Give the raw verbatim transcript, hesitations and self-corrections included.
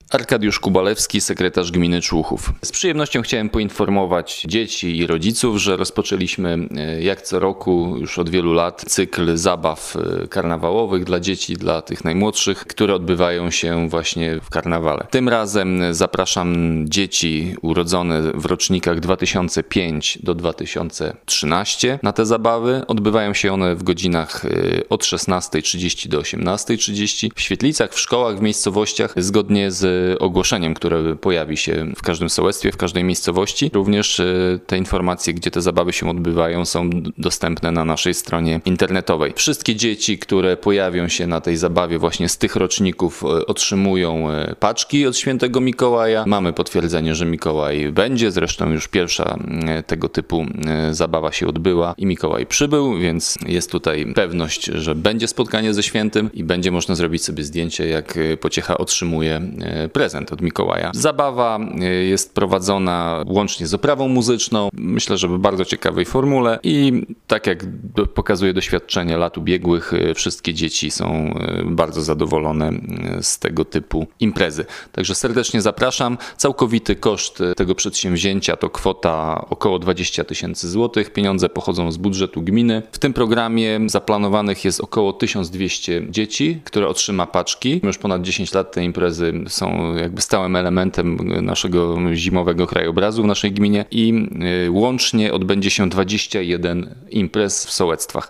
Arkadiusz Kubalewski, sekretarz gminy Człuchów. Z przyjemnością chciałem poinformować dzieci i rodziców, że rozpoczęliśmy jak co roku już od wielu lat cykl zabaw karnawałowych dla dzieci, dla tych najmłodszych, które odbywają się właśnie w karnawale. Tym razem zapraszam dzieci urodzone w rocznikach dwa tysiące piąty do dwa tysiące trzynastego na te zabawy. Odbywają się one w godzinach od szesnastej trzydzieści do osiemnastej trzydzieści w świetlicach, w szkołach, w miejscowościach, zgodnie z ogłoszeniem, które pojawi się w każdym sołectwie, w każdej miejscowości. Również te informacje, gdzie te zabawy się odbywają, są dostępne na naszej stronie internetowej. Wszystkie dzieci, które pojawią się na tej zabawie właśnie z tych roczników, otrzymują paczki od świętego Mikołaja. Mamy potwierdzenie, że Mikołaj będzie, zresztą już pierwsza tego typu zabawa się odbyła i Mikołaj przybył, więc jest tutaj pewność, że będzie spotkanie ze świętym i będzie można zrobić sobie zdjęcie, jak pociecha otrzymuje prezent od Mikołaja. Zabawa jest prowadzona łącznie z oprawą muzyczną, myślę, że w bardzo ciekawej formule i tak jak pokazuje doświadczenie lat ubiegłych, wszystkie dzieci są bardzo zadowolone z tego typu imprezy. Także serdecznie zapraszam. Całkowity koszt tego przedsięwzięcia to kwota około dwadzieścia tysięcy złotych. Pieniądze pochodzą z budżetu gminy. W tym programie zaplanowanych jest około tysiąc dwieście dzieci, które otrzyma paczki. Już ponad dziesięć lat te imprezy są jakby stałym elementem naszego zimowego krajobrazu w naszej gminie i łącznie odbędzie się dwadzieścia jeden imprez w sołectwach.